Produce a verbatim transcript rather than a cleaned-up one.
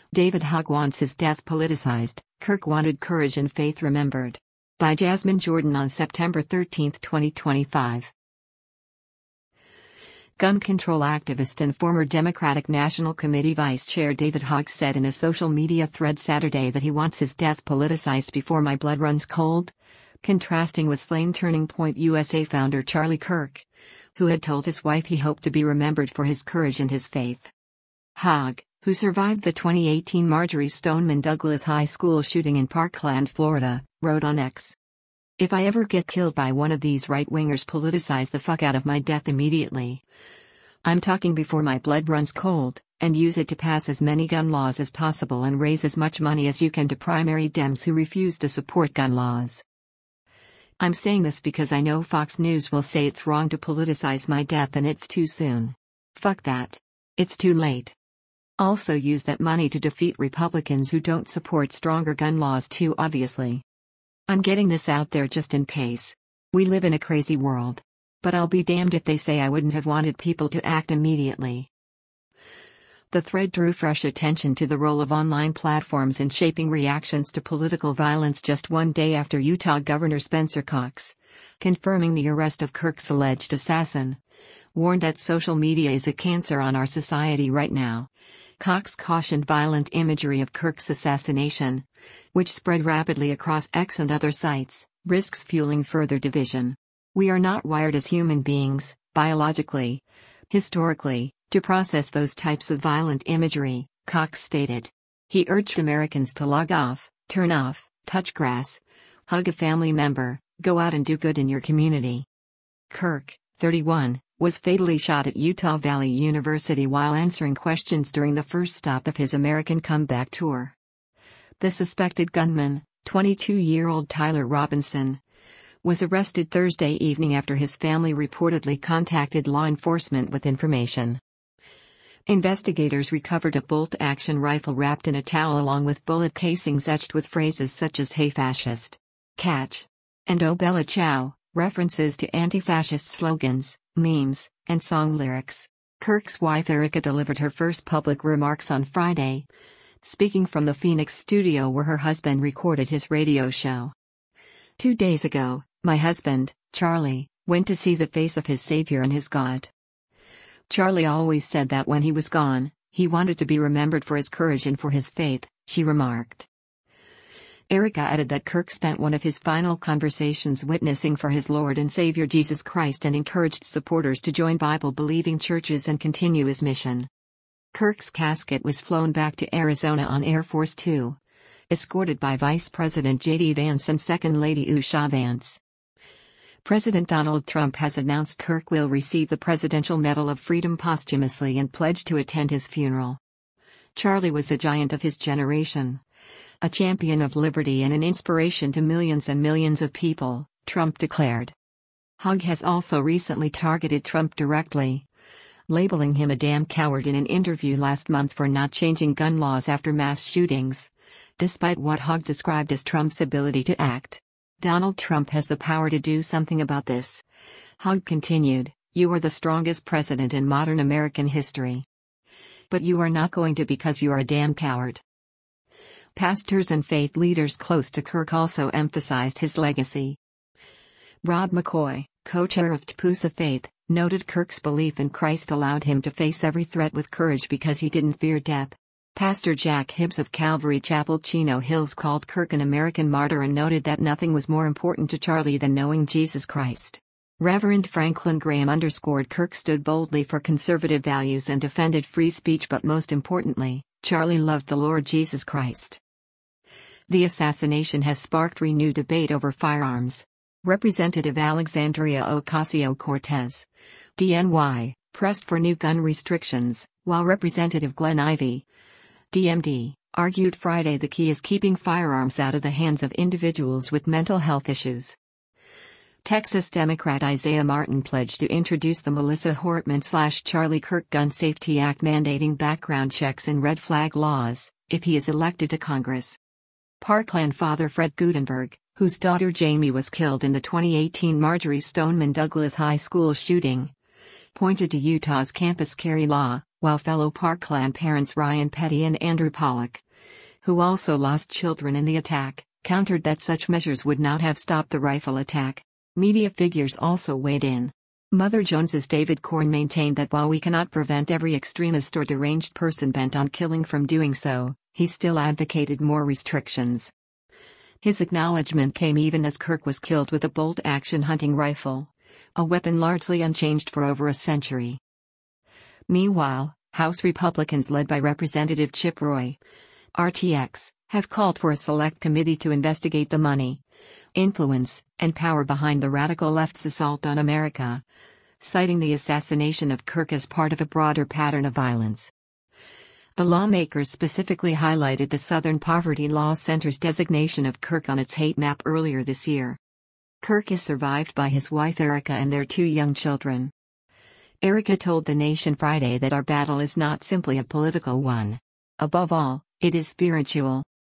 David Hogg wants his death politicized, Kirk wanted courage and faith remembered. By Jasmine Jordan on September thirteenth, twenty twenty-five. Gun control activist and former Democratic National Committee Vice Chair David Hogg said in a social media thread Saturday that he wants his death politicized before my blood runs cold, contrasting with slain Turning Point U S A founder Charlie Kirk, who had told his wife he hoped to be remembered for his courage and his faith. Hogg, who survived the twenty eighteen Marjory Stoneman Douglas High School shooting in Parkland, Florida, wrote on X, "If I ever get killed by one of these right-wingers, politicize the fuck out of my death immediately. I'm talking before my blood runs cold, and use it to pass as many gun laws as possible and raise as much money as you can to primary Dems who refuse to support gun laws. I'm saying this because I know Fox News will say it's wrong to politicize my death and it's too soon. Fuck that. It's too late. Also use that money to defeat Republicans who don't support stronger gun laws too, obviously. I'm getting this out there just in case. We live in a crazy world. But I'll be damned if they say I wouldn't have wanted people to act immediately." The thread drew fresh attention to the role of online platforms in shaping reactions to political violence just one day after Utah Governor Spencer Cox, confirming the arrest of Kirk's alleged assassin, warned that social media is a cancer on our society right now. Cox cautioned violent imagery of Kirk's assassination, which spread rapidly across X and other sites, risks fueling further division. "We are not wired as human beings, biologically, historically, to process those types of violent imagery," Cox stated. He urged Americans to log off, turn off, touch grass, hug a family member, go out and do good in your community. Kirk, thirty-one, was fatally shot at Utah Valley University while answering questions during the first stop of his American comeback tour. The suspected gunman, twenty-two-year-old Tyler Robinson, was arrested Thursday evening after his family reportedly contacted law enforcement with information. Investigators recovered a bolt-action rifle wrapped in a towel along with bullet casings etched with phrases such as "Hey fascist," "Catch," and "Oh Bella Ciao," references to anti-fascist slogans, memes, and song lyrics. Kirk's wife Erica delivered her first public remarks on Friday, speaking from the Phoenix studio where her husband recorded his radio show. "Two days ago, my husband, Charlie, went to see the face of his Savior and his God. Charlie always said that when he was gone, he wanted to be remembered for his courage and for his faith," she remarked. Erica added that Kirk spent one of his final conversations witnessing for his Lord and Savior Jesus Christ and encouraged supporters to join Bible-believing churches and continue his mission. Kirk's casket was flown back to Arizona on Air Force Two, escorted by Vice President J D Vance and Second Lady Usha Vance. President Donald Trump has announced Kirk will receive the Presidential Medal of Freedom posthumously and pledged to attend his funeral. "Charlie was a giant of his generation, a champion of liberty and an inspiration to millions and millions of people," Trump declared. Hogg has also recently targeted Trump directly, labeling him a damn coward in an interview last month for not changing gun laws after mass shootings, despite what Hogg described as Trump's ability to act. "Donald Trump has the power to do something about this," Hogg continued. "You are the strongest president in modern American history. But you are not going to because you are a damn coward." Pastors and faith leaders close to Kirk also emphasized his legacy. Rob McCoy, co-chair of Tpusa Faith, noted Kirk's belief in Christ allowed him to face every threat with courage because he didn't fear death. Pastor Jack Hibbs of Calvary Chapel Chino Hills called Kirk an American martyr and noted that nothing was more important to Charlie than knowing Jesus Christ. Reverend Franklin Graham underscored Kirk stood boldly for conservative values and defended free speech, but most importantly, Charlie loved the Lord Jesus Christ. The assassination has sparked renewed debate over firearms. Representative Alexandria Ocasio-Cortez, D N Y, pressed for new gun restrictions, while Representative Glenn Ivey, D M D, argued Friday the key is keeping firearms out of the hands of individuals with mental health issues. Texas Democrat Isaiah Martin pledged to introduce the Melissa Hortman-Charlie Kirk Gun Safety Act mandating background checks and red flag laws, if he is elected to Congress. Parkland father Fred Gutenberg, whose daughter Jamie was killed in the twenty eighteen Marjory Stoneman Douglas High School shooting, pointed to Utah's campus carry law, while fellow Parkland parents Ryan Petty and Andrew Pollock, who also lost children in the attack, countered that such measures would not have stopped the rifle attack. Media figures also weighed in. Mother Jones's David Corn maintained that while we cannot prevent every extremist or deranged person bent on killing from doing so, he still advocated more restrictions. His acknowledgement came even as Kirk was killed with a bolt-action hunting rifle, a weapon largely unchanged for over a century. Meanwhile, House Republicans led by Representative Chip Roy, R T X, have called for a select committee to investigate the money, influence, and power behind the radical left's assault on America, citing the assassination of Kirk as part of a broader pattern of violence. The lawmakers specifically highlighted the Southern Poverty Law Center's designation of Kirk on its hate map earlier this year. Kirk is survived by his wife Erica and their two young children. Erica told The Nation Friday that our battle is not simply a political one. Above all, it is spiritual.